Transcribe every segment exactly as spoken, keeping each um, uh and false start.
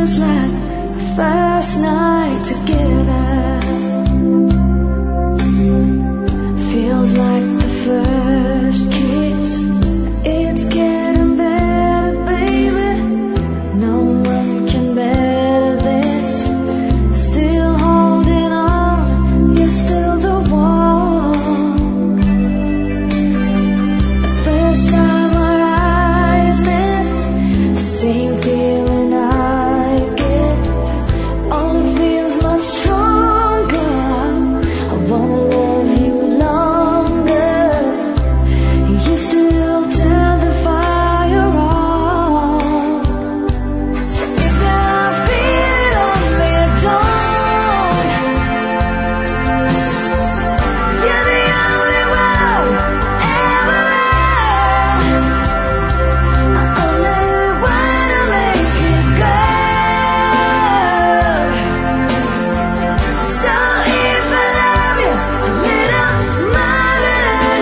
feels like our first night together. Feels like the first kiss. It's getting better, baby. No one can better this. Still holding on, you're still the one. The first time our eyes met, the same feeling I get only feels much stronger. I wanna love you longer. You still turn the fire on. So if I feel it on me, don't. You're the only one ever had. I only wanna make it good. So if I love you a little more than I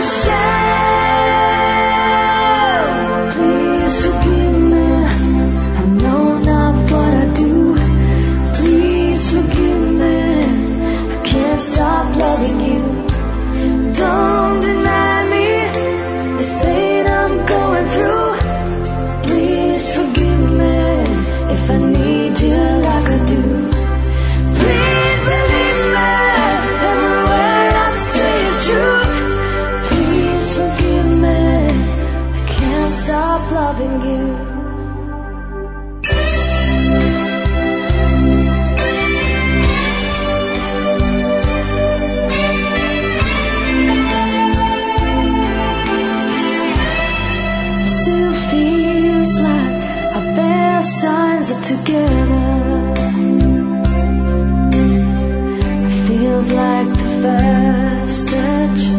shall, please forgive me. I know not what I do. Please forgive me. I can't stop loving you. Don't deny me this pain I'm going through. Please forgive me if I need you like I do. Please believe me, every word I say is true. Please forgive me, I can't stop loving you. Still feels like our best times are together. Feels like the first touch.